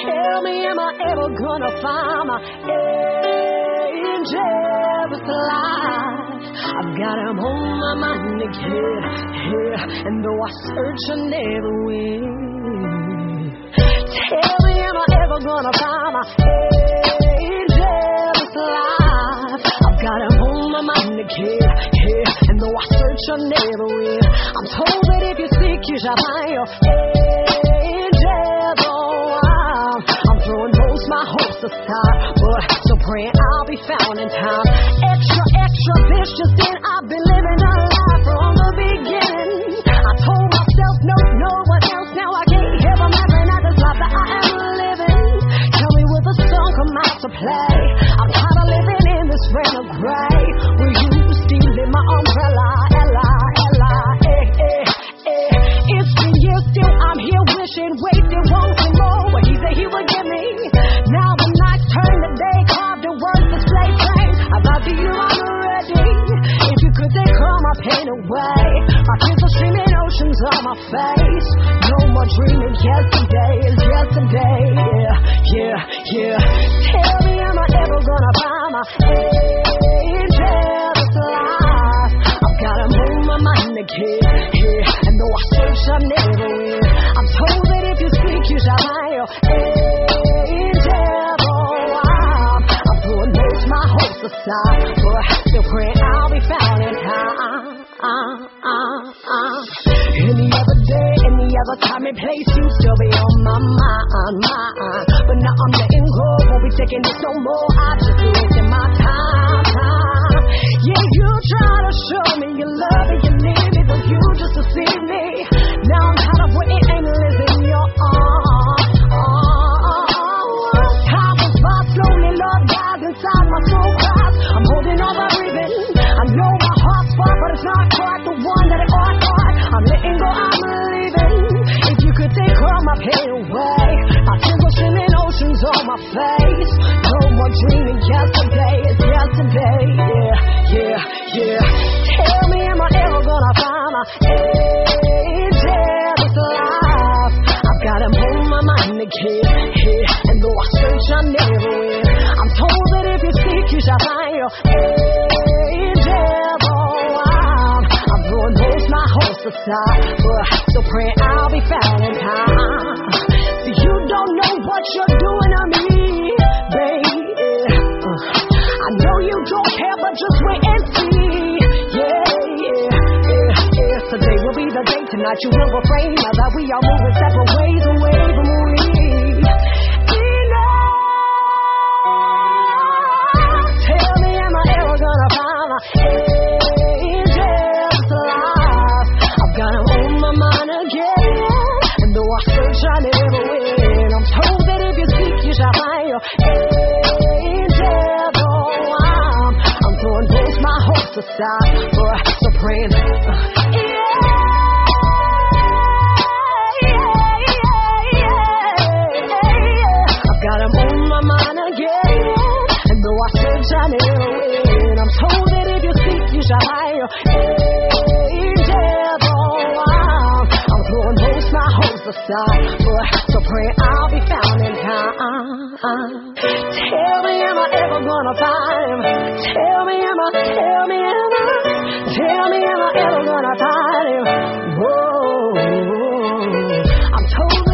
Tell me, am I ever gonna find my angel's light? I've got him on my mind again, yeah, and though I search, I never will. Tell me, am I ever gonna find my angel's light? I've got him on my mind again, yeah, and though I search, I never will. I'm told that if you seek, you shall find your angel. I'm throwing most my hopes aside, but so praying I'll be found in time. Extra, extra vicious, then I've been living a life from the beginning. I told myself no one else, now I can't help but laughing at this life that I am living. Tell me will the sun come out to play? I'm tired of living in this rain of gray. Will you stealing my umbrella? It's been years, still I'm here wishing, waiting, wanting more. What he said he would give me. Now the nights turn to day, carved in words, display frames. I thought to you I'm ready. If you could take all my pain away. My tears are streaming oceans on my face. No more dreaming, yesterday is yesterday. Yeah. Tell me, am I ever gonna find my angel's life? I've got him on my mind again, yeah, and though I search, I never will. I'm told that if you speak, you shall find your angel. I'm throwing most my hopes aside, but still praying I'll be found in time. Any other day, any other time and place, you still be on my mind. But now I'm letting go, won't be taking this no more. I just wasting my time. Yeah, you try to show me you love me, you need me, but you just deceive me. Now I'm tired of waiting aimless in your arms. Time goes by slowly, Lord dies inside my soul cries. I'm holding on by breathing. I know my heart's far, but it's not quite the one that it ought. I'm letting go, I'm leaving. If you could take all my pain away. My tears are streaming oceans on my face. No more dreaming, yesterday is yesterday. Yeah. Tell me, am I ever gonna find my angel's life? I've got him on my mind again, yeah, and though I search, I never will. I'm told that if you seek, you shall find your angel. I'm throwing most my hopes aside, but still praying I'll be found in time. See, you don't know what you're doing to me, baby. I know you don't care, but just wait and see. Yeah. Today will be the day, tonight you will refrain. Now that we are moving separate ways away from me. Tell me, am I ever gonna find my angel's life? I've got him on my mind again, and though I search, I never win. I'm told that if you seek, you shall find your angel. I'm throwing both my hopes aside, but so praying. I've got him on my mind again, and though I search, I never win. I'm told that if you seek, you shall find your angel. I'm throwing both my hopes aside, but so praying I'll be found in time. Tell me, am I ever gonna find him? Tell me, am I ever gonna find him? Whoa, I'm told